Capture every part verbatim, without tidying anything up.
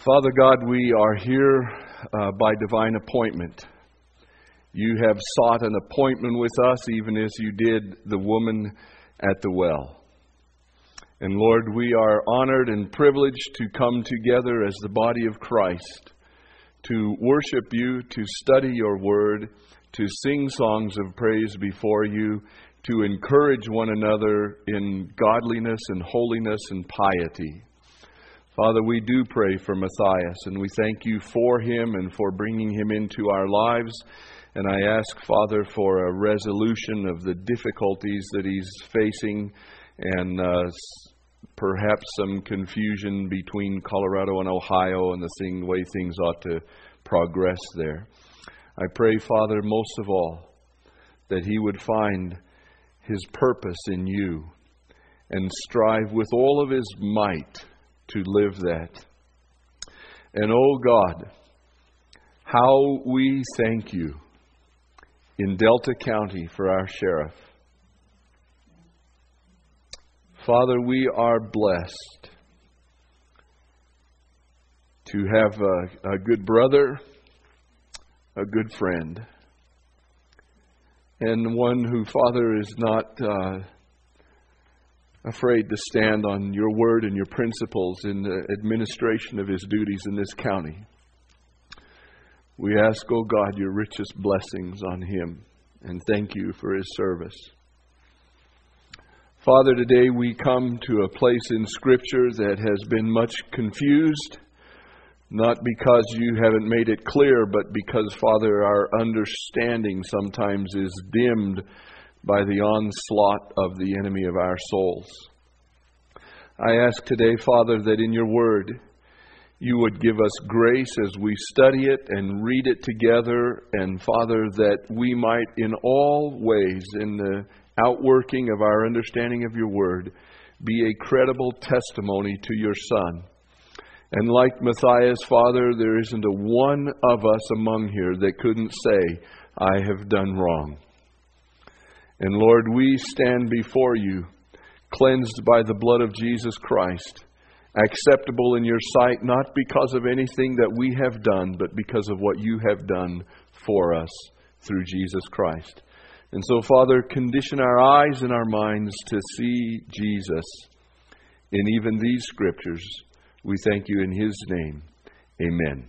Father God, we are here uh, by divine appointment. You have sought an appointment with us, even as you did the woman at the well. And Lord, we are honored and privileged to come together as the body of Christ, to worship you, to study your word, to sing songs of praise before you, to encourage one another in godliness and holiness and piety. Father, we do pray for Matthias, and we thank you for him and for bringing him into our lives. And I ask, Father, for a resolution of the difficulties that he's facing and uh, perhaps some confusion between Colorado and Ohio and the thing, the way things ought to progress there. I pray, Father, most of all, that he would find his purpose in you and strive with all of his might to live that. And oh God, how we thank you in Delta County for our sheriff. Father, we are blessed to have a, a good brother, a good friend, and one who, Father, is not uh, afraid to stand on your word and your principles in the administration of his duties in this county. We ask, oh God, your richest blessings on him, and thank you for his service. Father, today we come to a place in Scripture that has been much confused, not because you haven't made it clear, but because, Father, our understanding sometimes is dimmed by the onslaught of the enemy of our souls. I ask today, Father, that in your word you would give us grace as we study it and read it together, and Father, that we might in all ways, in the outworking of our understanding of your word, be a credible testimony to your Son. And like Matthias, Father, there isn't a one of us among here that couldn't say, I have done wrong. And Lord, we stand before you, cleansed by the blood of Jesus Christ, acceptable in your sight, not because of anything that we have done, but because of what you have done for us through Jesus Christ. And so, Father, condition our eyes and our minds to see Jesus in even these Scriptures. We thank you in his name. Amen.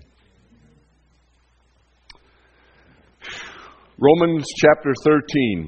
Romans chapter thirteen.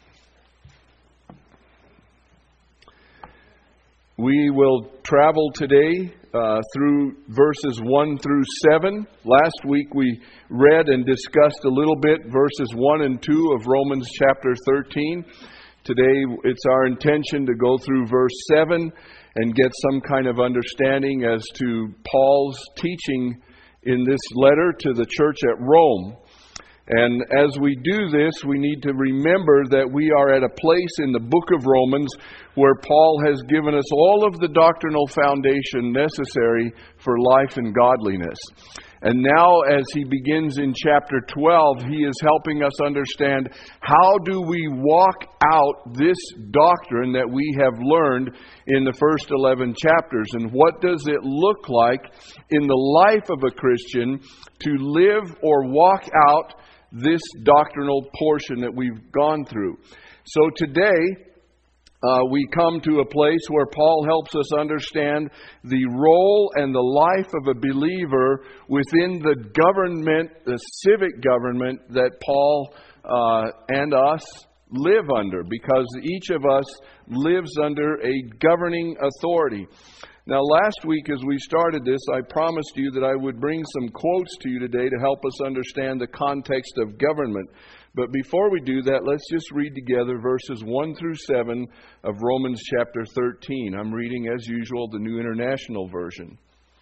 We will travel today uh, through verses one through seven. Last week we read and discussed a little bit verses one and two of Romans chapter thirteen. Today it's our intention to go through verse seven and get some kind of understanding as to Paul's teaching in this letter to the church at Rome. And as we do this, we need to remember that we are at a place in the book of Romans where Paul has given us all of the doctrinal foundation necessary for life and godliness. And now as he begins in chapter twelve, he is helping us understand how do we walk out this doctrine that we have learned in the first eleven chapters, and what does it look like in the life of a Christian to live or walk out this doctrinal portion that we've gone through. So today, uh, we come to a place where Paul helps us understand the role and the life of a believer within the government, the civic government that Paul uh, and us live under, because each of us lives under a governing authority. Now, last week as we started this, I promised you that I would bring some quotes to you today to help us understand the context of government. But before we do that, let's just read together verses one through seven of Romans chapter thirteen. I'm reading, as usual, the New International Version.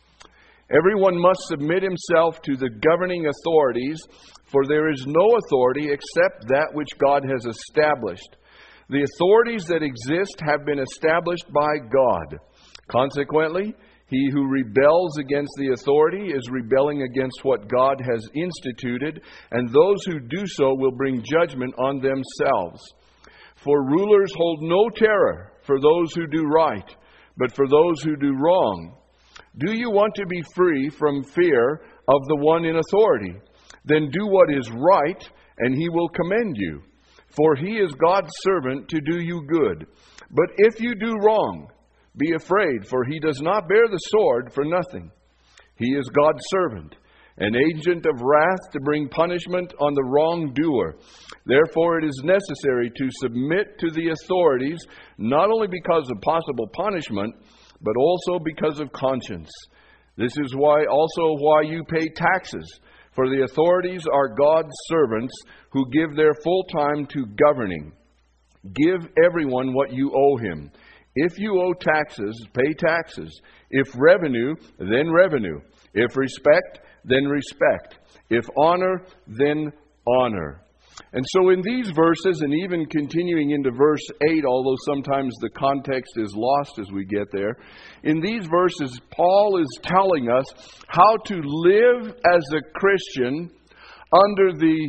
Everyone must submit himself to the governing authorities, for there is no authority except that which God has established. The authorities that exist have been established by God. Consequently, he who rebels against the authority is rebelling against what God has instituted, and those who do so will bring judgment on themselves. For rulers hold no terror for those who do right, but for those who do wrong. Do you want to be free from fear of the one in authority? Then do what is right, and he will commend you. For he is God's servant to do you good. But if you do wrong, be afraid, for he does not bear the sword for nothing. He is God's servant, an agent of wrath to bring punishment on the wrongdoer. Therefore it is necessary to submit to the authorities, not only because of possible punishment, but also because of conscience. This is why also why you pay taxes, for the authorities are God's servants who give their full time to governing. Give everyone what you owe him. If you owe taxes, pay taxes. If revenue, then revenue. If respect, then respect. If honor, then honor. And so in these verses, and even continuing into verse eight, although sometimes the context is lost as we get there, in these verses, Paul is telling us how to live as a Christian under the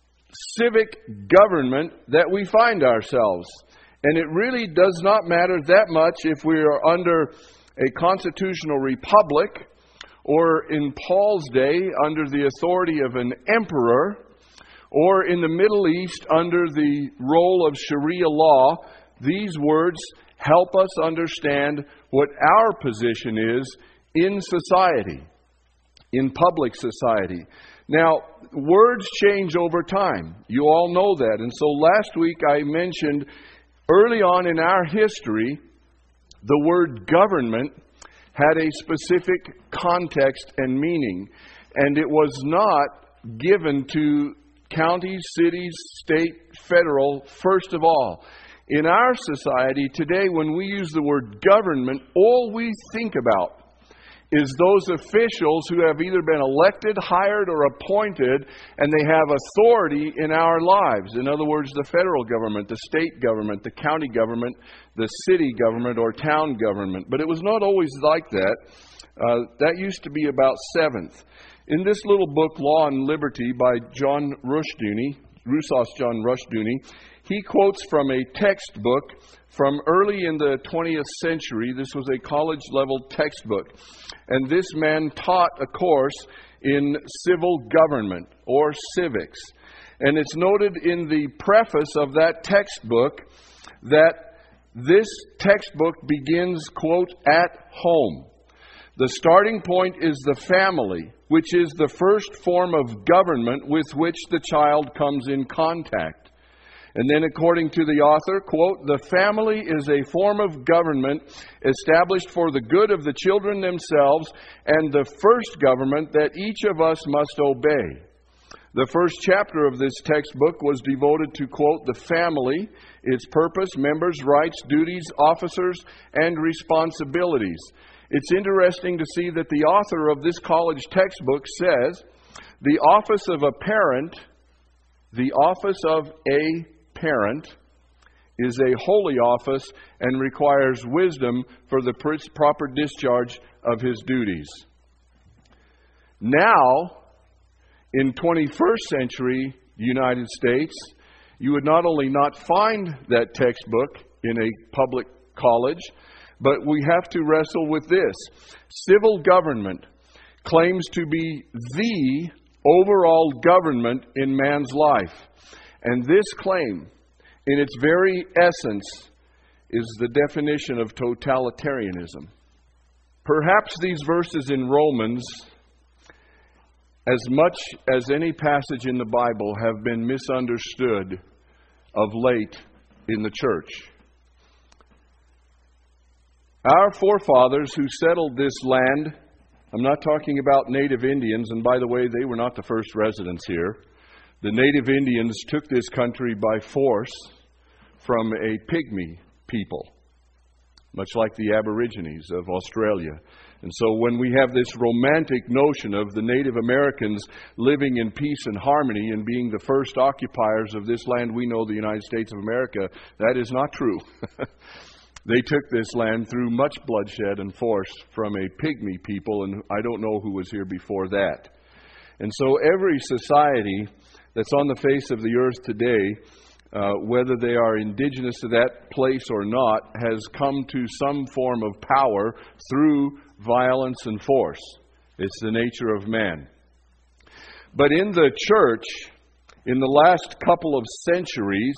civic government that we find ourselves. And it really does not matter that much if we are under a constitutional republic, or in Paul's day under the authority of an emperor, or in the Middle East under the role of Sharia law. These words help us understand what our position is in society, in public society. Now, words change over time. You all know that. And so last week I mentioned early on in our history, the word government had a specific context and meaning. And it was not given to counties, cities, state, federal, first of all. In our society today, when we use the word government, all we think about is those officials who have either been elected, hired, or appointed, and they have authority in our lives. In other words, the federal government, the state government, the county government, the city government, or town government. But it was not always like that. Uh, that used to be about seventh. In this little book, Law and Liberty, by John Rushdoony, Rousas John Rushdoony, he quotes from a textbook from early in the twentieth century. This was a college-level textbook. And this man taught a course in civil government, or civics. And it's noted in the preface of that textbook that this textbook begins, quote, "at home." The starting point is the family, which is the first form of government with which the child comes in contact. And then according to the author, quote, "The family is a form of government established for the good of the children themselves and the first government that each of us must obey." The first chapter of this textbook was devoted to, quote, "the family, its purpose, members, rights, duties, officers, and responsibilities." It's interesting to see that the author of this college textbook says, the office of a parent, the office of a parent, is a holy office and requires wisdom for the proper discharge of his duties. Now, in twenty-first century United States, you would not only not find that textbook in a public college, but we have to wrestle with this. Civil government claims to be the overall government in man's life. And this claim, in its very essence, is the definition of totalitarianism. Perhaps these verses in Romans, as much as any passage in the Bible, have been misunderstood of late in the church. Our forefathers who settled this land, I'm not talking about native Indians, and by the way, they were not the first residents here. The native Indians took this country by force from a pygmy people, much like the Aborigines of Australia. And so when we have this romantic notion of the Native Americans living in peace and harmony and being the first occupiers of this land we know, the United States of America, that is not true. They took this land through much bloodshed and force from a pygmy people, and I don't know who was here before that. And so every society that's on the face of the earth today, uh, whether they are indigenous to that place or not, has come to some form of power through violence and force. It's the nature of man. But in the church, in the last couple of centuries,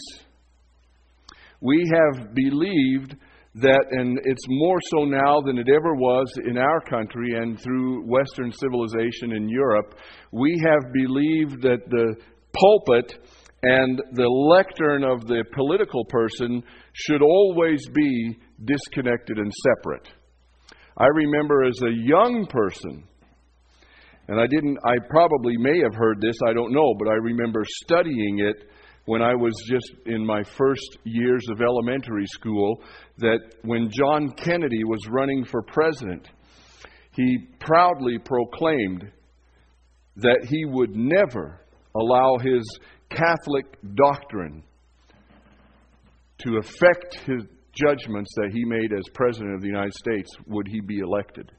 we have believed that, and it's more so now than it ever was in our country and through Western civilization in Europe, we have believed that the pulpit and the lectern of the political person should always be disconnected and separate. I remember as a young person, and I didn't, I probably may have heard this, I don't know, but I remember studying it when I was just in my first years of elementary school, that when John Kennedy was running for president, he proudly proclaimed that he would never allow his Catholic doctrine to affect his judgments that he made as President of the United States would he be elected.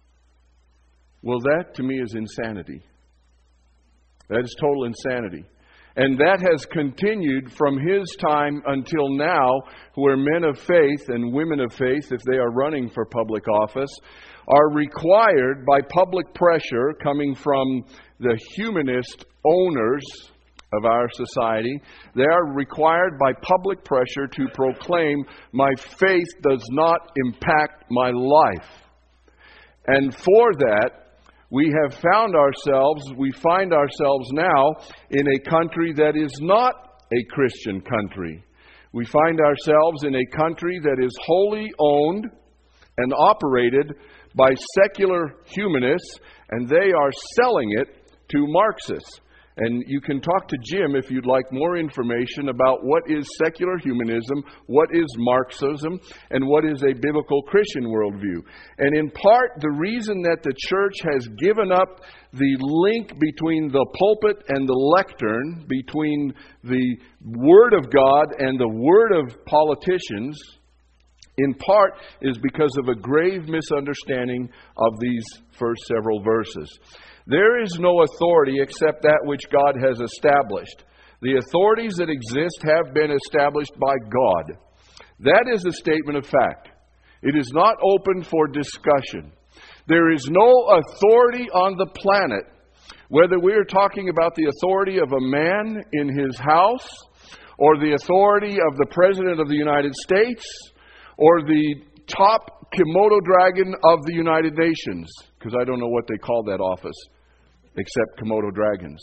Well, that to me is insanity. That is total insanity. And that has continued from his time until now, where men of faith and women of faith, if they are running for public office, are required by public pressure coming from the humanist owners of our society. They are required by public pressure to proclaim, my faith does not impact my life. And for that, we have found ourselves, we find ourselves now in a country that is not a Christian country. We find ourselves in a country that is wholly owned and operated by secular humanists, and they are selling it to Marxists. And you can talk to Jim if you'd like more information about what is secular humanism, what is Marxism, and what is a biblical Christian worldview. And in part, the reason that the church has given up the link between the pulpit and the lectern, between the Word of God and the Word of politicians, in part is because of a grave misunderstanding of these first several verses. There is no authority except that which God has established. The authorities that exist have been established by God. That is a statement of fact. It is not open for discussion. There is no authority on the planet, whether we are talking about the authority of a man in his house, or the authority of the President of the United States, or the top Komodo dragon of the United Nations, because I don't know what they call that office, except Komodo dragons.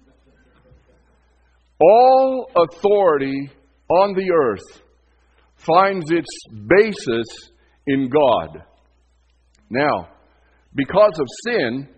All authority on the earth finds its basis in God. Now, because of sin,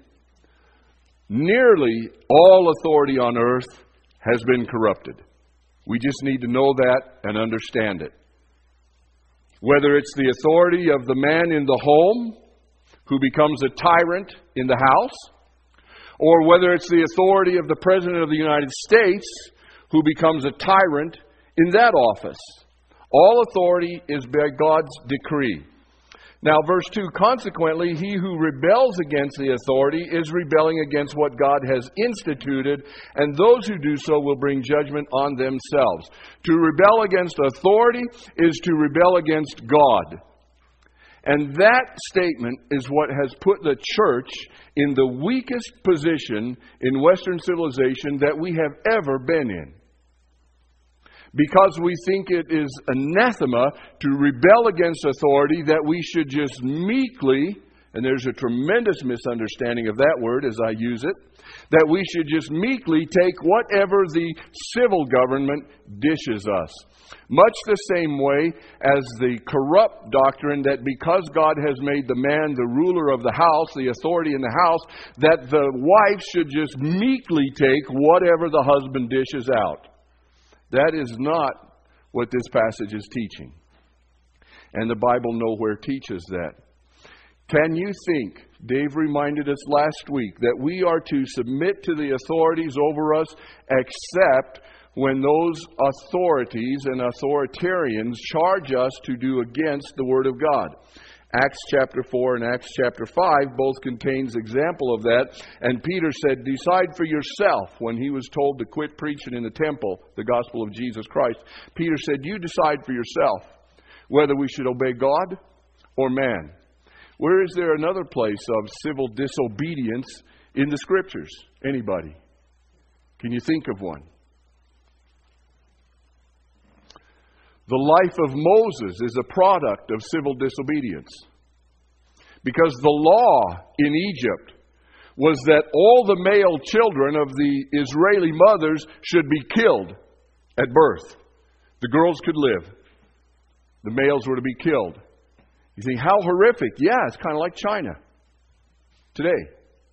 nearly all authority on earth has been corrupted. We just need to know that and understand it. Whether it's the authority of the man in the home who becomes a tyrant in the house, or whether it's the authority of the President of the United States who becomes a tyrant in that office. All authority is by God's decree. Now, verse two, consequently, he who rebels against the authority is rebelling against what God has instituted, and those who do so will bring judgment on themselves. To rebel against authority is to rebel against God. And that statement is what has put the church in the weakest position in Western civilization that we have ever been in. Because we think it is anathema to rebel against authority, that we should just meekly, and there's a tremendous misunderstanding of that word as I use it, that we should just meekly take whatever the civil government dishes us. Much the same way as the corrupt doctrine that because God has made the man the ruler of the house, the authority in the house, that the wife should just meekly take whatever the husband dishes out. That is not what this passage is teaching. And the Bible nowhere teaches that. Can you think, Dave reminded us last week, that we are to submit to the authorities over us except when those authorities and authoritarians charge us to do against the Word of God? Acts chapter four and Acts chapter five both contains example of that. And Peter said, decide for yourself, when he was told to quit preaching in the temple the gospel of Jesus Christ. Peter said, you decide for yourself whether we should obey God or man. Where is there another place of civil disobedience in the Scriptures? Anybody? Can you think of one? The life of Moses is a product of civil disobedience. Because the law in Egypt was that all the male children of the Israeli mothers should be killed at birth. The girls could live. The males were to be killed. You think, how horrific? Yeah, it's kind of like China today.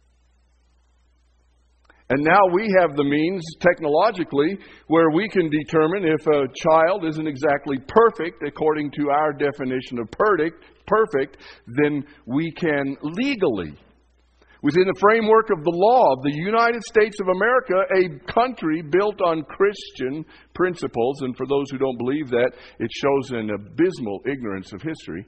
And now we have the means technologically where we can determine if a child isn't exactly perfect according to our definition of perfect, perfect, then we can legally, within the framework of the law of the United States of America, a country built on Christian principles, and for those who don't believe that, it shows an abysmal ignorance of history.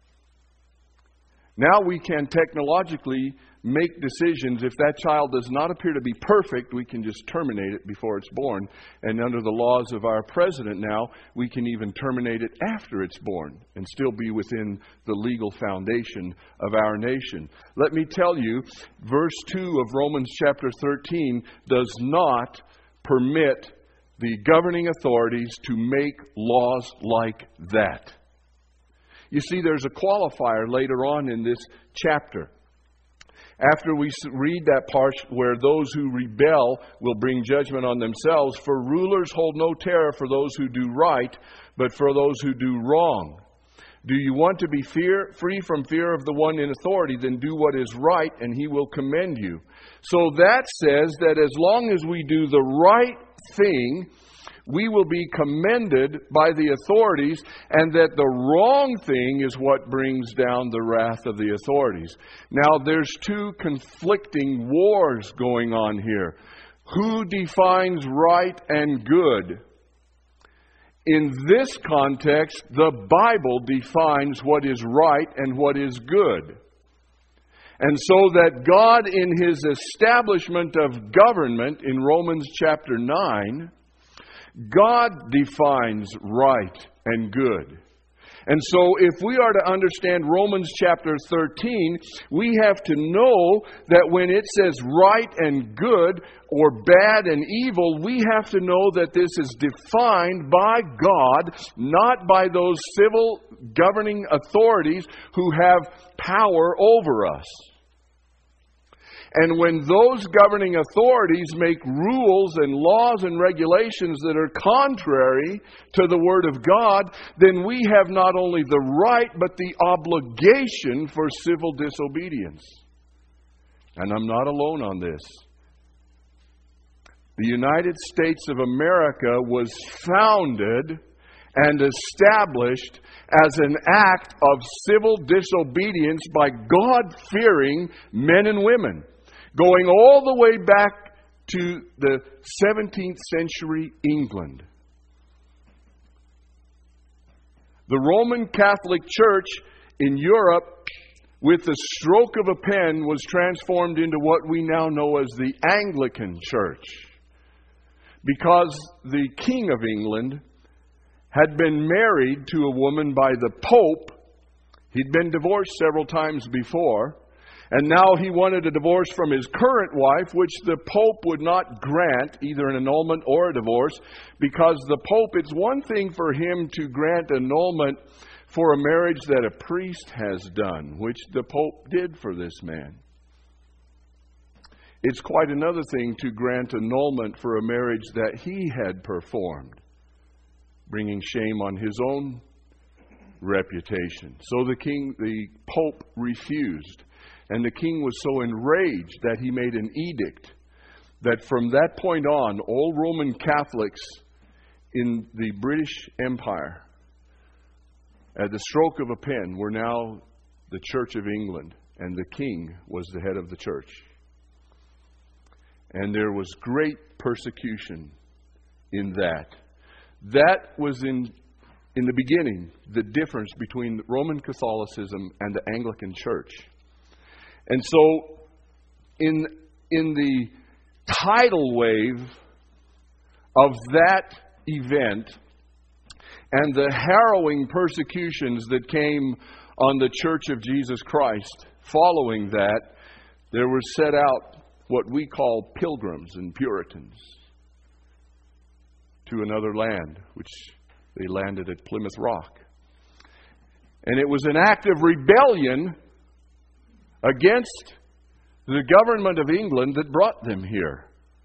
Now we can technologically make decisions. If that child does not appear to be perfect, we can just terminate it before it's born. And under the laws of our president now, we can even terminate it after it's born and still be within the legal foundation of our nation. Let me tell you, verse two of Romans chapter thirteen does not permit the governing authorities to make laws like that. You see, there's a qualifier later on in this chapter. After we read that part where those who rebel will bring judgment on themselves, for rulers hold no terror for those who do right, but for those who do wrong. Do you want to be fear, free from fear of the one in authority? Then do what is right, and he will commend you. So that says that as long as we do the right thing, we will be commended by the authorities, and that the wrong thing is what brings down the wrath of the authorities. Now, there's two conflicting wars going on here. Who defines right and good? In this context, the Bible defines what is right and what is good. And so that God, in His establishment of government in Romans chapter nine, God defines right and good. And so if we are to understand Romans chapter thirteen, we have to know that when it says right and good or bad and evil, we have to know that this is defined by God, not by those civil governing authorities who have power over us. And when those governing authorities make rules and laws and regulations that are contrary to the Word of God, then we have not only the right, but the obligation for civil disobedience. And I'm not alone on this. The United States of America was founded and established as an act of civil disobedience by God-fearing men and women, going all the way back to the seventeenth century England. The Roman Catholic Church in Europe, with the stroke of a pen, was transformed into what we now know as the Anglican Church, because the King of England had been married to a woman by the Pope. He'd been divorced several times before. And now he wanted a divorce from his current wife, which the Pope would not grant, either an annulment or a divorce, because the Pope, it's one thing for him to grant annulment for a marriage that a priest has done, which the Pope did for this man. It's quite another thing to grant annulment for a marriage that he had performed, bringing shame on his own reputation. So the king, the Pope refused. And the king was so enraged that he made an edict that from that point on, all Roman Catholics in the British Empire, at the stroke of a pen, were now the Church of England, and the king was the head of the church. And there was great persecution in that. That was in, in the beginning, the difference between Roman Catholicism and the Anglican Church. And so, in, in the tidal wave of that event and the harrowing persecutions that came on the Church of Jesus Christ. Following that, there were set out what we call pilgrims and Puritans to another land, which they landed at Plymouth Rock. And it was an act of rebellion against the government of England that brought them here.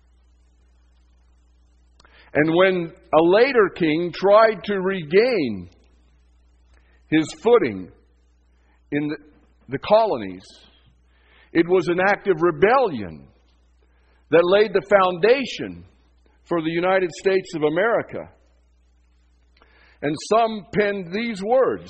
And when a later king tried to regain his footing in the, the colonies, it was an act of rebellion that laid the foundation for the United States of America. And some penned these words: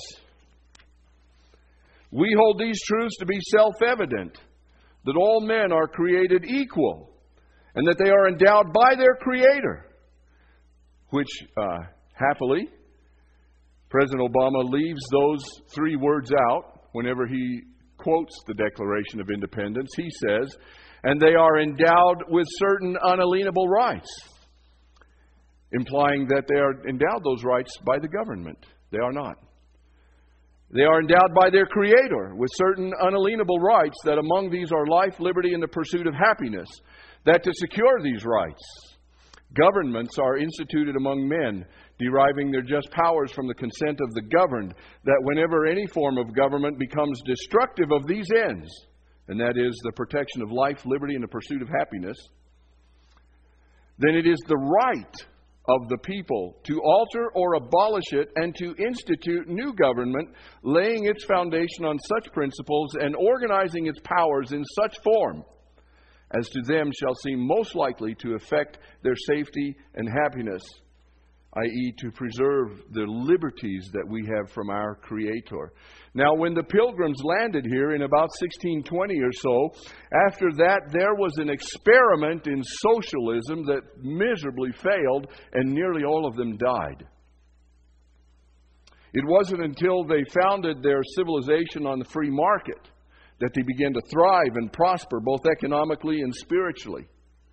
"We hold these truths to be self-evident, that all men are created equal, and that they are endowed by their Creator," which, uh, happily, President Obama leaves those three words out whenever he quotes the Declaration of Independence. He says, "and they are endowed with certain unalienable rights," implying that they are endowed those rights by the government. They are not. They are endowed by their Creator with certain unalienable rights, that among these are life, liberty, and the pursuit of happiness. That to secure these rights, governments are instituted among men, deriving their just powers from the consent of the governed, that whenever any form of government becomes destructive of these ends, and that is the protection of life, liberty, and the pursuit of happiness, then it is the right of the people to alter or abolish it, and to institute new government, laying its foundation on such principles and organizing its powers in such form as to them shall seem most likely to affect their safety and happiness, that is to preserve the liberties that we have from our Creator. Now, when the Pilgrims landed here in about sixteen twenty or so, after that there was an experiment in socialism that miserably failed, and nearly all of them died. It wasn't until they founded their civilization on the free market that they began to thrive and prosper, both economically and spiritually.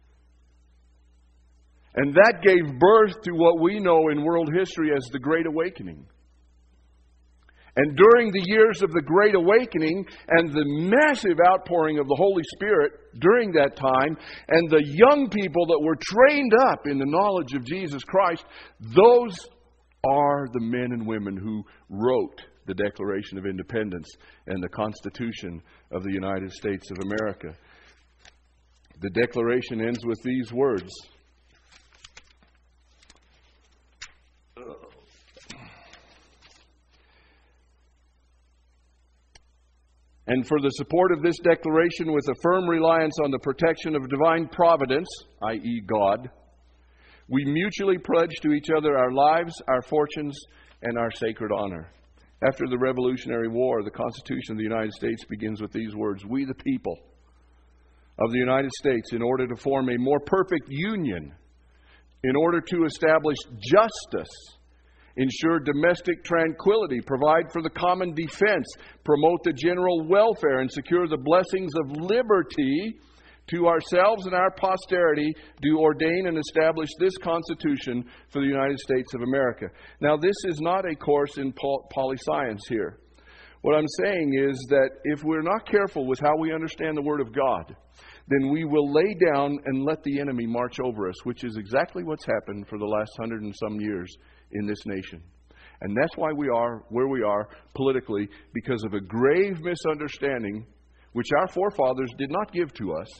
And that gave birth to what we know in world history as the Great Awakening. And during the years of the Great Awakening and the massive outpouring of the Holy Spirit during that time, and the young people that were trained up in the knowledge of Jesus Christ, those are the men and women who wrote the Declaration of Independence and the Constitution of the United States of America. The Declaration ends with these words: "And for the support of this declaration, with a firm reliance on the protection of divine providence," that is God, "we mutually pledge to each other our lives, our fortunes, and our sacred honor." After the Revolutionary War, the Constitution of the United States begins with these words: "We, the people of the United States, in order to form a more perfect union, in order to establish justice, ensure domestic tranquility, provide for the common defense, promote the general welfare, and secure the blessings of liberty to ourselves and our posterity, do ordain and establish this Constitution for the United States of America." Now, this is not a course in poli-science here. What I'm saying is that if we're not careful with how we understand the Word of God, then we will lay down and let the enemy march over us, which is exactly what's happened for the last hundred and some years in this nation. And that's why we are where we are politically, because of a grave misunderstanding which our forefathers did not give to us,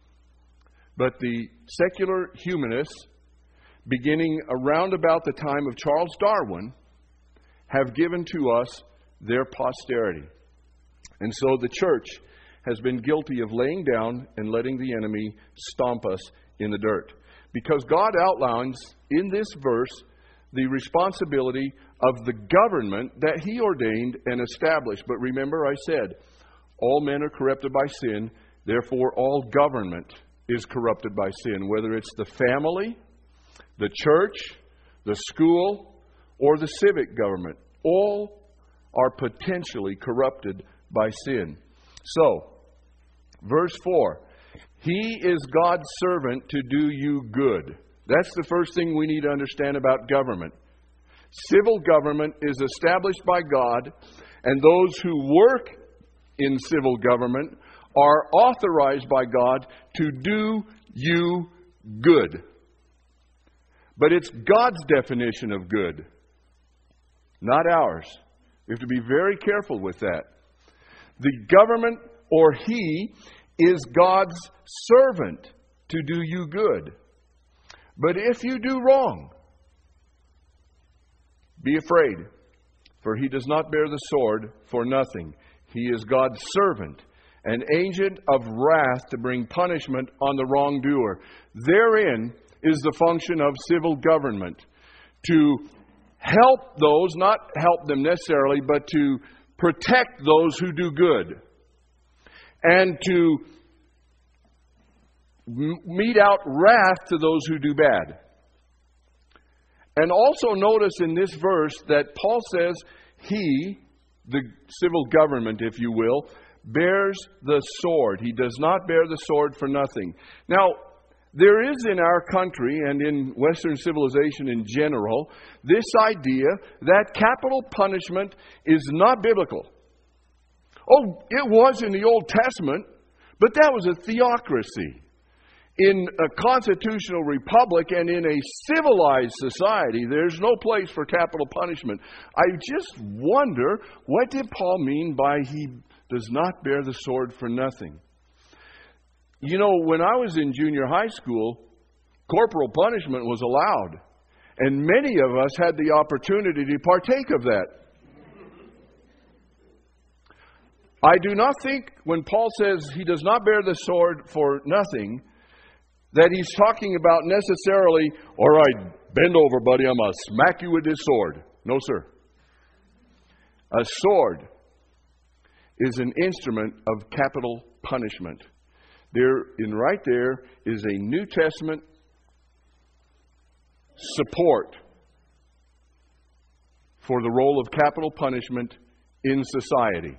but the secular humanists, beginning around about the time of Charles Darwin, have given to us their posterity. And so the church has been guilty of laying down and letting the enemy stomp us in the dirt. Because God outlines in this verse the responsibility of the government that He ordained and established. But remember, I said, all men are corrupted by sin, therefore all government is corrupted by sin, whether it's the family, the church, the school, or the civic government. All are potentially corrupted by sin. So, verse four, He is God's servant to do you good. That's the first thing we need to understand about government. Civil government is established by God, and those who work in civil government are authorized by God to do you good. But it's God's definition of good, not ours. We have to be very careful with that. The government or he is God's servant to do you good. But if you do wrong, be afraid, for he does not bear the sword for nothing. He is God's servant, an agent of wrath to bring punishment on the wrongdoer. Therein is the function of civil government, to help those, not help them necessarily, but to protect those who do good, and to mete out wrath to those who do bad. And also notice in this verse that Paul says he, the civil government, if you will, bears the sword. He does not bear the sword for nothing. Now, there is in our country and in Western civilization in general this idea that capital punishment is not biblical. Oh, it was in the Old Testament, but that was a theocracy. In a constitutional republic and in a civilized society, there's no place for capital punishment. I just wonder, what did Paul mean by he does not bear the sword for nothing? You know, when I was in junior high school, corporal punishment was allowed. And many of us had the opportunity to partake of that. I do not think when Paul says he does not bear the sword for nothing, that he's talking about necessarily, all right, bend over, buddy, I'm going to smack you with this sword. No, sir. A sword is an instrument of capital punishment. There, in right there, is a New Testament support for the role of capital punishment in society.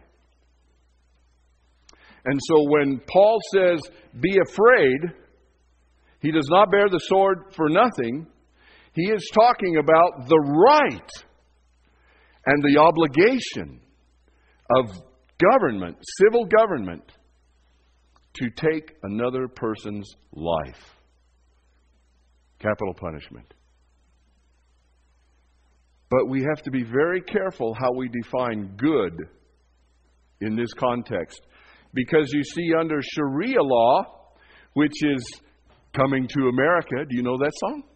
And so when Paul says, be afraid, he does not bear the sword for nothing, he is talking about the right and the obligation of government, civil government, to take another person's life. Capital punishment. But we have to be very careful how we define good in this context. Because you see, under Sharia law, which is coming to America, do you know that song?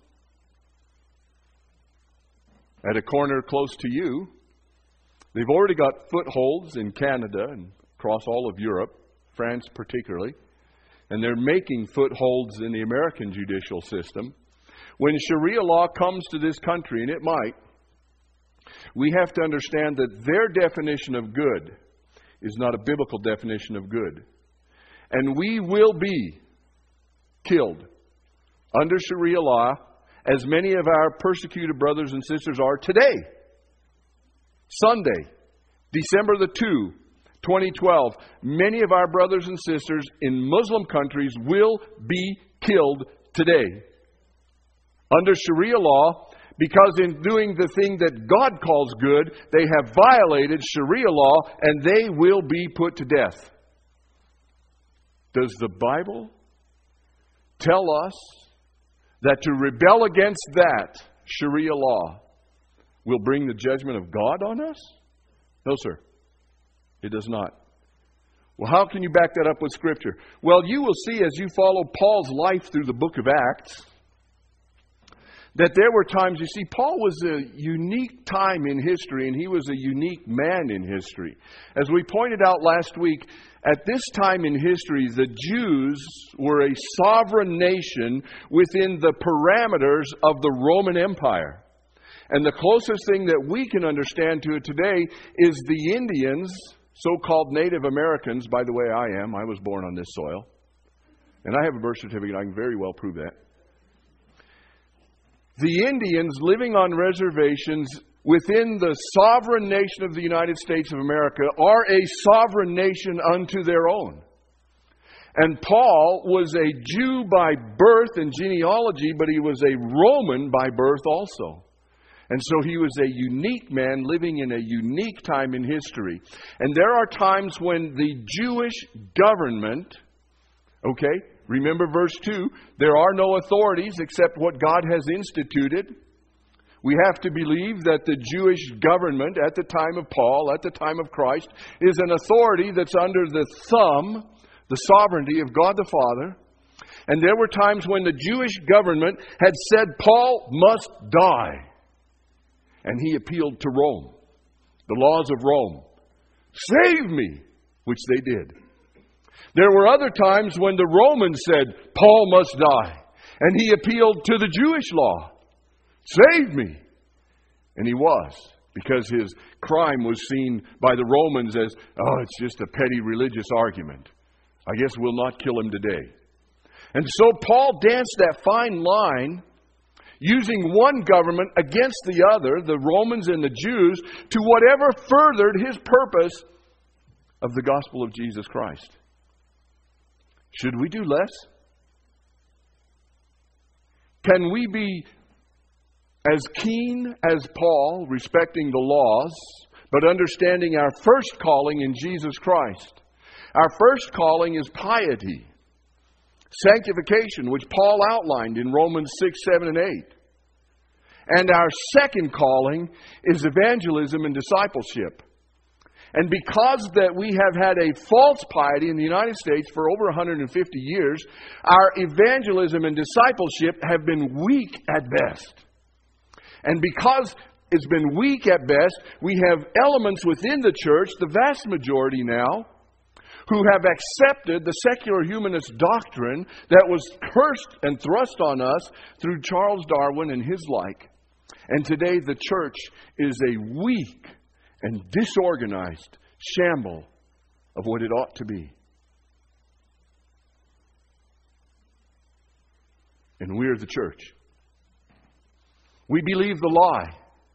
At a corner close to you. They've already got footholds in Canada and across all of Europe, France particularly, and they're making footholds in the American judicial system. When Sharia law comes to this country, and it might, we have to understand that their definition of good is not a biblical definition of good. And we will be killed under Sharia law, as many of our persecuted brothers and sisters are today. Sunday, December the second, twenty twelve, many of our brothers and sisters in Muslim countries will be killed today under Sharia law, because in doing the thing that God calls good, they have violated Sharia law and they will be put to death. Does the Bible tell us that to rebel against that Sharia law will bring the judgment of God on us? No, sir. It does not. Well, how can you back that up with Scripture? Well, you will see as you follow Paul's life through the book of Acts that there were times, you see, Paul was a unique time in history, and he was a unique man in history. As we pointed out last week, at this time in history, the Jews were a sovereign nation within the parameters of the Roman Empire. And the closest thing that we can understand to it today is the Indians, so-called Native Americans. By the way, I am. I was born on this soil. And I have a birth certificate. I can very well prove that. The Indians living on reservations within the sovereign nation of the United States of America are a sovereign nation unto their own. And Paul was a Jew by birth and genealogy, but he was a Roman by birth also. And so he was a unique man living in a unique time in history. And there are times when the Jewish government, okay, remember verse two, there are no authorities except what God has instituted. We have to believe that the Jewish government at the time of Paul, at the time of Christ, is an authority that's under the thumb, the sovereignty of God the Father. And there were times when the Jewish government had said, Paul must die. And he appealed to Rome, the laws of Rome. Save me, which they did. There were other times when the Romans said, Paul must die. And he appealed to the Jewish law. Save me. And he was, because his crime was seen by the Romans as, oh, it's just a petty religious argument. I guess we'll not kill him today. And so Paul danced that fine line, using one government against the other, the Romans and the Jews, to whatever furthered his purpose of the gospel of Jesus Christ. Should we do less? Can we be as keen as Paul, respecting the laws, but understanding our first calling in Jesus Christ? Our first calling is piety, sanctification, which Paul outlined in Romans six, seven, and eight. And our second calling is evangelism and discipleship. And because that we have had a false piety in the United States for over one hundred fifty years, our evangelism and discipleship have been weak at best. And because it's been weak at best, we have elements within the church, the vast majority now, who have accepted the secular humanist doctrine that was cursed and thrust on us through Charles Darwin and his like. And today the church is a weak and disorganized shamble of what it ought to be. And we're the church. We believe the lie.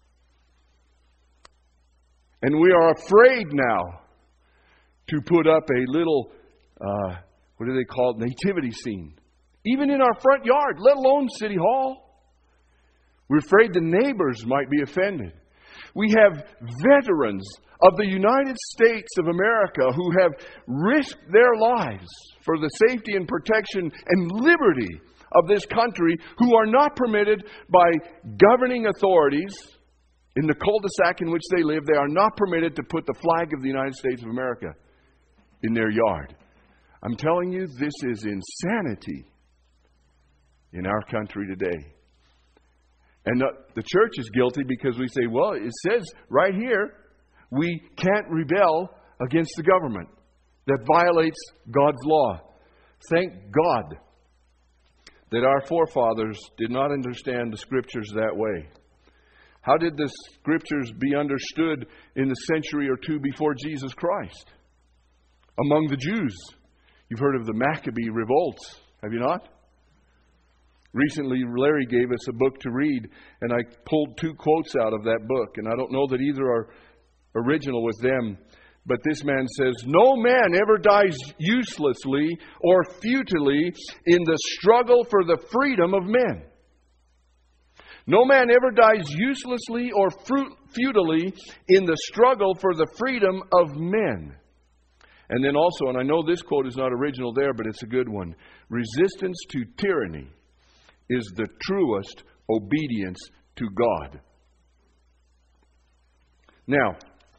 And we are afraid now to put up a little, uh, what do they call it, nativity scene. Even in our front yard, let alone City Hall. We're afraid the neighbors might be offended. We have veterans of the United States of America who have risked their lives for the safety and protection and liberty of this country, who are not permitted by governing authorities in the cul-de-sac in which they live. They are not permitted to put the flag of the United States of America in their yard. I'm telling you, this is insanity in our country today. And the church is guilty because we say, well, it says right here, we can't rebel against the government that violates God's law. Thank God that our forefathers did not understand the Scriptures that way. How did the Scriptures be understood in the century or two before Jesus Christ? Among the Jews. You've heard of the Maccabee revolts, have you not? Recently, Larry gave us a book to read, and I pulled two quotes out of that book, and I don't know that either are original with them. But this man says, no man ever dies uselessly or futilely in the struggle for the freedom of men. No man ever dies uselessly or futilely in the struggle for the freedom of men. And then also, and I know this quote is not original there, but it's a good one. Resistance to tyranny is the truest obedience to God. Now,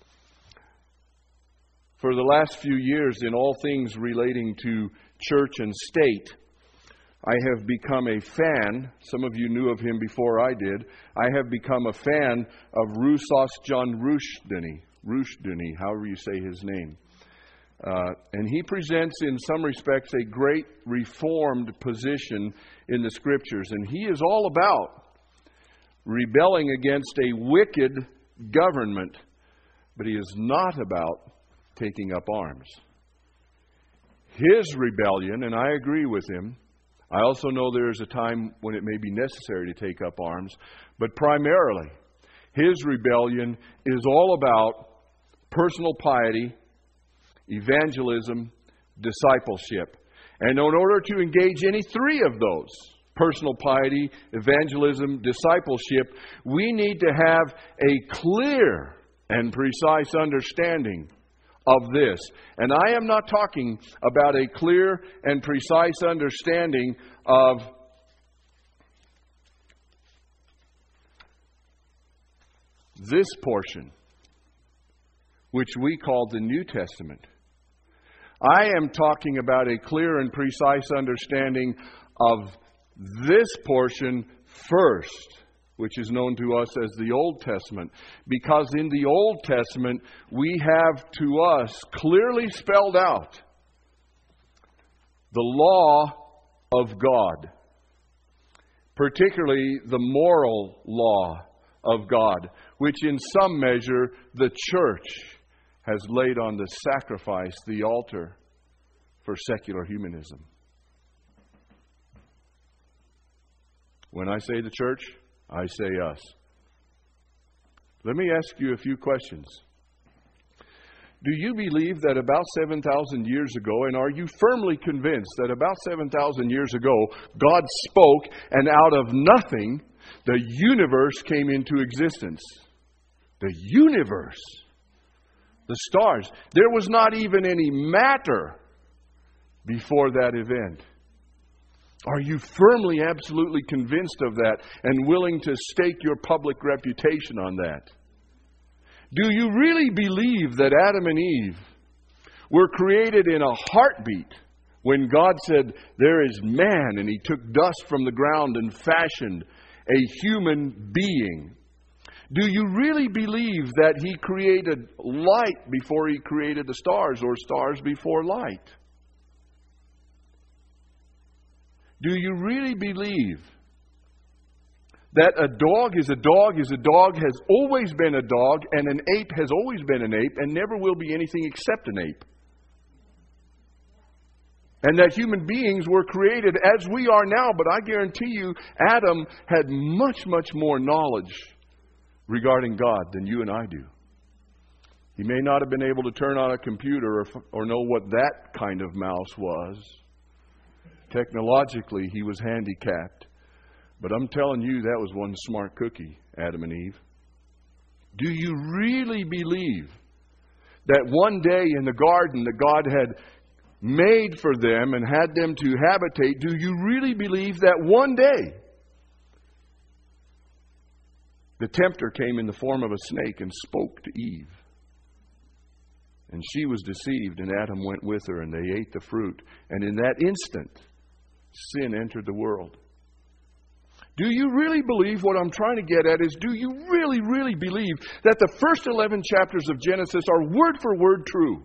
for the last few years, in all things relating to church and state, I have become a fan. Some of you knew of him before I did. I have become a fan of Roussos John Rushdoony, Rushdoony, however you say his name. Uh, and he presents, in some respects, a great reformed position in the Scriptures. And he is all about rebelling against a wicked government, but he is not about taking up arms. His rebellion, and I agree with him, I also know there is a time when it may be necessary to take up arms, but primarily, his rebellion is all about personal piety, evangelism, discipleship. And in order to engage any three of those, personal piety, evangelism, discipleship, we need to have a clear and precise understanding of this. And I am not talking about a clear and precise understanding of this portion, which we call the New Testament. I am talking about a clear and precise understanding of this portion first, which is known to us as the Old Testament. Because in the Old Testament, we have to us clearly spelled out the law of God, particularly the moral law of God, which in some measure the church has laid on the sacrifice, the altar, for secular humanism. When I say the church, I say us. Let me ask you a few questions. Do you believe that about seven thousand years ago, and are you firmly convinced that about seven thousand years ago, God spoke and out of nothing, the universe came into existence? The universe. The stars. There was not even any matter before that event. Are you firmly, absolutely convinced of that and willing to stake your public reputation on that? Do you really believe that Adam and Eve were created in a heartbeat when God said, "There is man," and He took dust from the ground and fashioned a human being? Do you really believe that He created light before He created the stars, or stars before light? Do you really believe that a dog is a dog is a dog has always been a dog, and an ape has always been an ape and never will be anything except an ape? And that human beings were created as we are now, but I guarantee you Adam had much, much more knowledge regarding God than you and I do. He may not have been able to turn on a computer or, or know what that kind of mouse was. Technologically, he was handicapped. But I'm telling you, that was one smart cookie, Adam and Eve. Do you really believe that one day in the garden that God had made for them and had them to habitate, do you really believe that one day the tempter came in the form of a snake and spoke to Eve? And she was deceived, and Adam went with her, and they ate the fruit. And in that instant, sin entered the world. Do you really believe, what I'm trying to get at is, do you really, really believe that the first eleven chapters of Genesis are word for word true?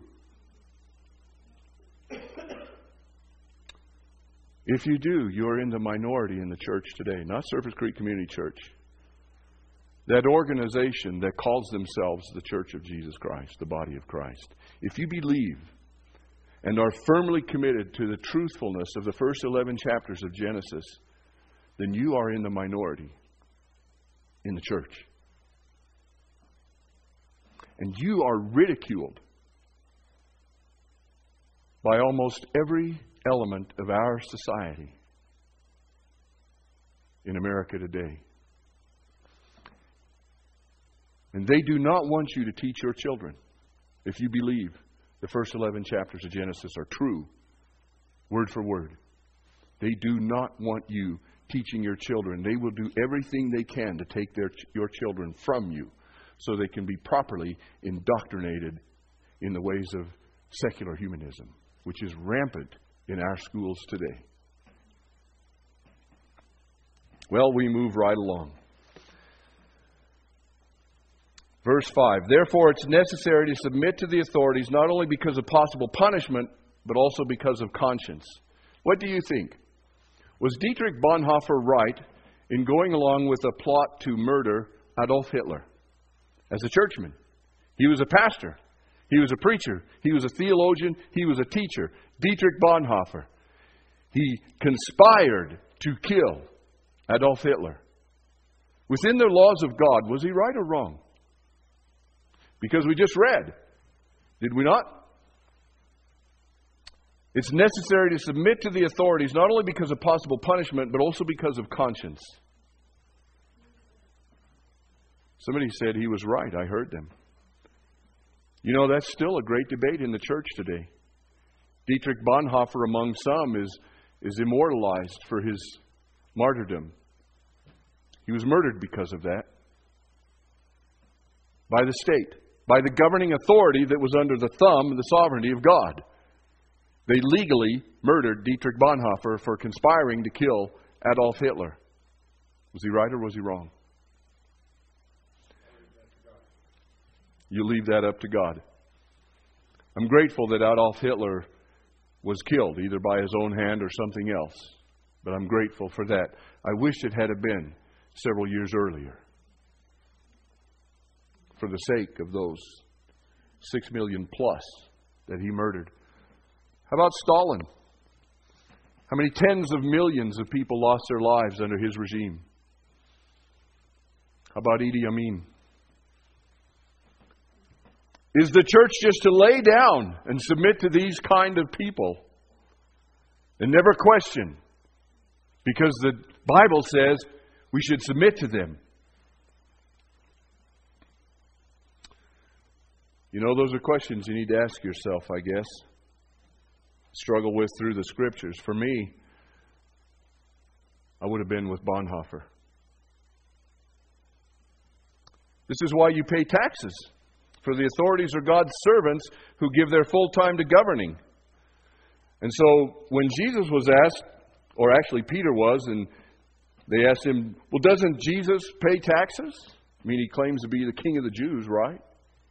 If you do, you're in the minority in the church today, not Surface Creek Community Church. That organization that calls themselves the Church of Jesus Christ, the body of Christ. If you believe and are firmly committed to the truthfulness of the first eleven chapters of Genesis, then you are in the minority in the church. And you are ridiculed by almost every element of our society in America today. And they do not want you to teach your children, if you believe the first eleven chapters of Genesis are true, word for word. They do not want you teaching your children. They will do everything they can to take their your children from you so they can be properly indoctrinated in the ways of secular humanism, which is rampant in our schools today. Well, we move right along. Verse five, therefore it's necessary to submit to the authorities not only because of possible punishment, but also because of conscience. What do you think? Was Dietrich Bonhoeffer right in going along with a plot to murder Adolf Hitler? As a churchman, he was a pastor, he was a preacher, he was a theologian, he was a teacher. Dietrich Bonhoeffer. He conspired to kill Adolf Hitler. Within the laws of God, was he right or wrong? Because we just read, did we not? It's necessary to submit to the authorities, not only because of possible punishment, but also because of conscience. Somebody said he was right. I heard them. You know, that's still a great debate in the church today. Dietrich Bonhoeffer, among some, is, is immortalized for his martyrdom. He was murdered because of that. By the state. By the governing authority that was under the thumb and the sovereignty of God. They legally murdered Dietrich Bonhoeffer for conspiring to kill Adolf Hitler. Was he right or was he wrong? You leave that up to God. I'm grateful that Adolf Hitler was killed, either by his own hand or something else. But I'm grateful for that. I wish it had been several years earlier. For the sake of those six million plus that he murdered. How about Stalin? How many tens of millions of people lost their lives under his regime? How about Idi Amin? Is the church just to lay down and submit to these kind of people and never question? Because the Bible says we should submit to them. You know, those are questions you need to ask yourself, I guess. Struggle with through the Scriptures. For me, I would have been with Bonhoeffer. This is why you pay taxes. For the authorities are God's servants who give their full time to governing. And so when Jesus was asked, or actually Peter was, and they asked him, well, doesn't Jesus pay taxes? I mean, he claims to be the king of the Jews, right?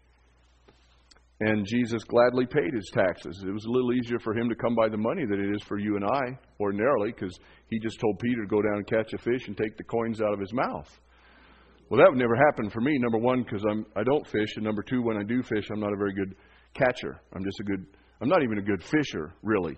And Jesus gladly paid his taxes. It was a little easier for him to come by the money than it is for you and I, ordinarily, because he just told Peter to go down and catch a fish and take the coins out of his mouth. Well, that would never happen for me. Number one, because I'm I don't fish, and number two, when I do fish, I'm not a very good catcher. I'm just a good. I'm not even a good fisher, really.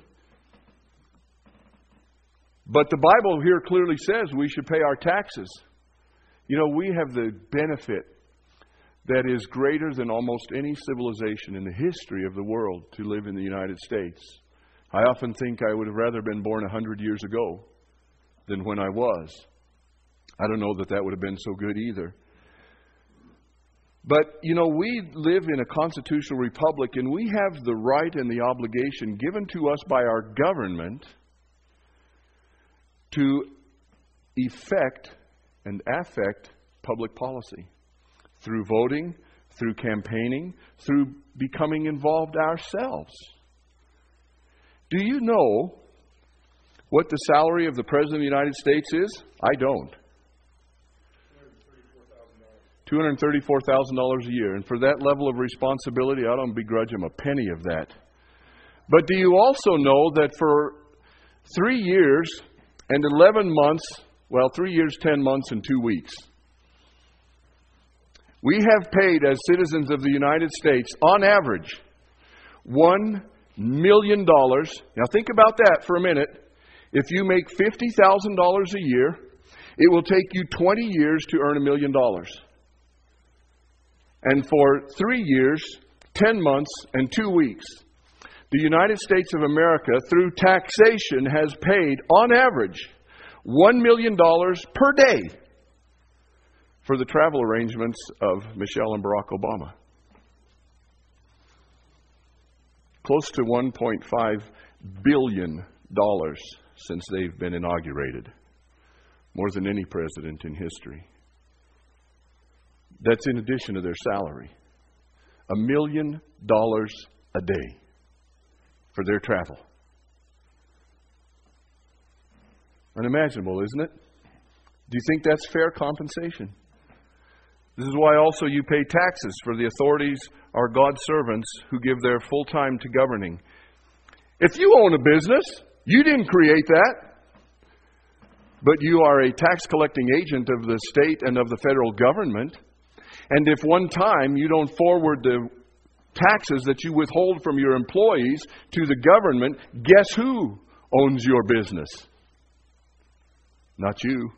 But the Bible here clearly says we should pay our taxes. You know, we have the benefit that is greater than almost any civilization in the history of the world to live in the United States. I often think I would have rather been born a hundred years ago than when I was. I don't know that that would have been so good either. But, you know, we live in a constitutional republic, and we have the right and the obligation given to us by our government to effect and affect public policy. Through voting, through campaigning, through becoming involved ourselves. Do you know what the salary of the President of the United States is? I don't. two hundred thirty-four thousand dollars a year. And for that level of responsibility, I don't begrudge him a penny of that. But do you also know that for three years and eleven months, well, three years, ten months, and two weeks, we have paid as citizens of the United States, on average, one million dollars. Now think about that for a minute. If you make fifty thousand dollars a year, it will take you twenty years to earn a million dollars. And for three years, ten months, and two weeks, the United States of America, through taxation, has paid, on average, one million dollars per day for the travel arrangements of Michelle and Barack Obama. Close to one point five billion dollars since they've been inaugurated. More than any president in history. That's in addition to their salary. A million dollars a day for their travel. Unimaginable, isn't it? Do you think that's fair compensation? This is why also you pay taxes, for the authorities are God's servants who give their full time to governing. If you own a business, you didn't create that. But you are a tax collecting agent of the state and of the federal government. And if one time you don't forward the taxes that you withhold from your employees to the government, guess who owns your business? Not you.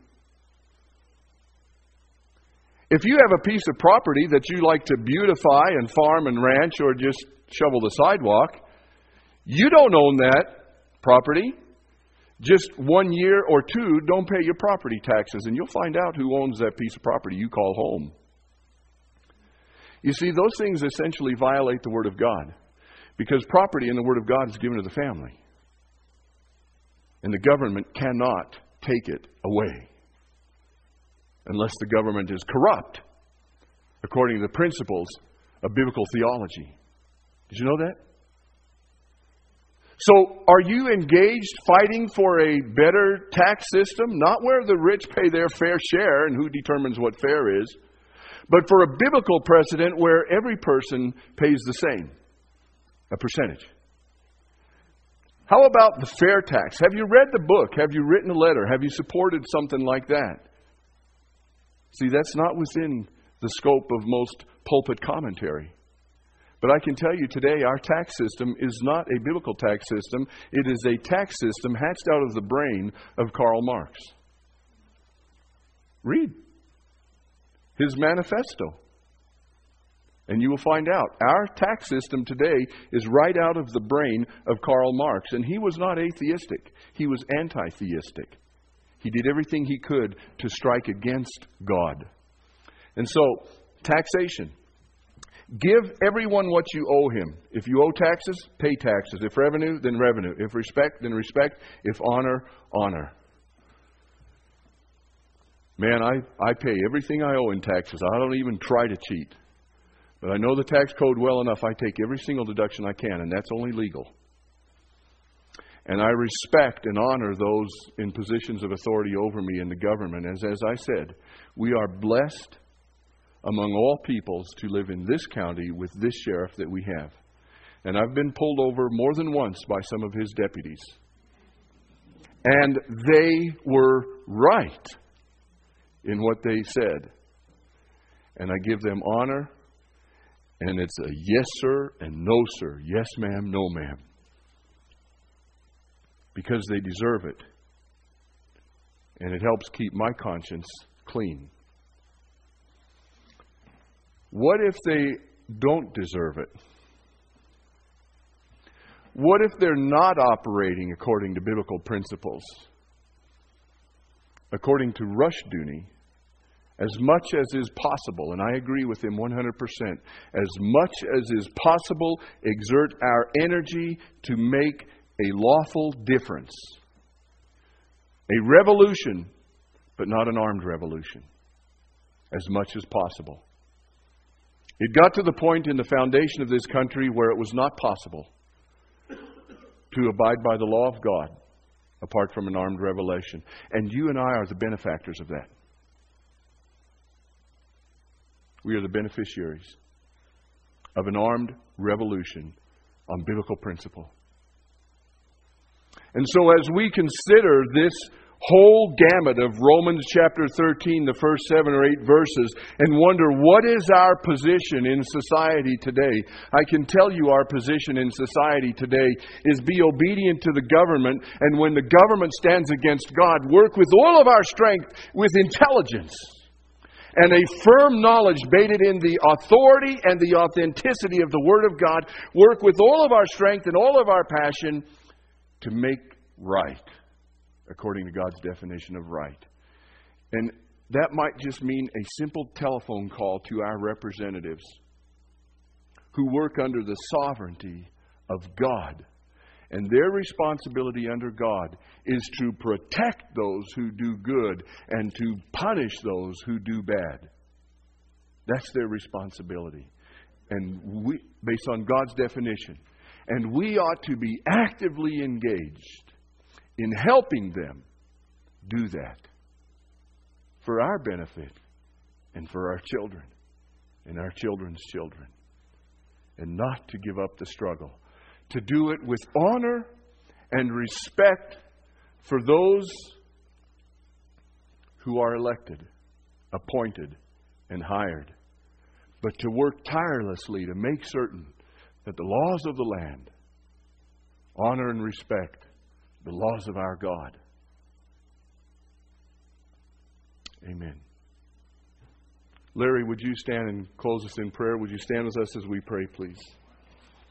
If you have a piece of property that you like to beautify and farm and ranch or just shovel the sidewalk, You don't own that property. Just one year or two, don't pay your property taxes, and you'll find out who owns that piece of property you call home. You see, those things essentially violate the Word of God, because property in the Word of God is given to the family. And the government cannot take it away unless the government is corrupt according to the principles of biblical theology. Did you know that? So, are you engaged fighting for a better tax system? Not where the rich pay their fair share and who determines what fair is, but for a biblical precedent where every person pays the same, a percentage. How about the fair tax? Have you read the book? Have you written a letter? Have you supported something like that? See, that's not within the scope of most pulpit commentary. But I can tell you today, our tax system is not a biblical tax system. It is a tax system hatched out of the brain of Karl Marx. Read his manifesto, and you will find out. Our tax system today is right out of the brain of Karl Marx. And he was not atheistic. He was anti-theistic. He did everything he could to strike against God. And so, taxation. Give everyone what you owe him. If you owe taxes, pay taxes. If revenue, then revenue. If respect, then respect. If honor, honor. Man, I, I pay everything I owe in taxes. I don't even try to cheat. But I know the tax code well enough. I take every single deduction I can, and that's only legal. And I respect and honor those in positions of authority over me in the government. As, as I said, we are blessed among all peoples to live in this county with this sheriff that we have. And I've been pulled over more than once by some of his deputies. And they were right in what they said. And I give them honor. And it's a yes, sir, and no, sir. Yes, ma'am, no, ma'am. Because they deserve it. And it helps keep my conscience clean. What if they don't deserve it? What if they're not operating according to biblical principles? According to Rushdoony, as much as is possible, and I agree with him one hundred percent, as much as is possible, exert our energy to make a lawful difference. A revolution, but not an armed revolution. As much as possible. It got to the point in the foundation of this country where it was not possible to abide by the law of God apart from an armed revelation. And you and I are the benefactors of that. We are the beneficiaries of an armed revolution on biblical principle. And so as we consider this whole gamut of Romans chapter thirteen, the first seven or eight verses, and wonder what is our position in society today, I can tell you our position in society today is be obedient to the government, and when the government stands against God, work with all of our strength with intelligence and a firm knowledge baited in the authority and the authenticity of the Word of God. Work with all of our strength and all of our passion to make right, according to God's definition of right. And that might just mean a simple telephone call to our representatives who work under the sovereignty of God. And their responsibility under God is to protect those who do good and to punish those who do bad. That's their responsibility. And we, based on God's definition. And we ought to be actively engaged in helping them do that for our benefit and for our children and our children's children. And not to give up the struggle. To do it with honor and respect for those who are elected, appointed, and hired. But to work tirelessly to make certain that the laws of the land honor and respect the laws of our God. Amen. Larry, would you stand and close us in prayer? Would you stand with us as we pray, please?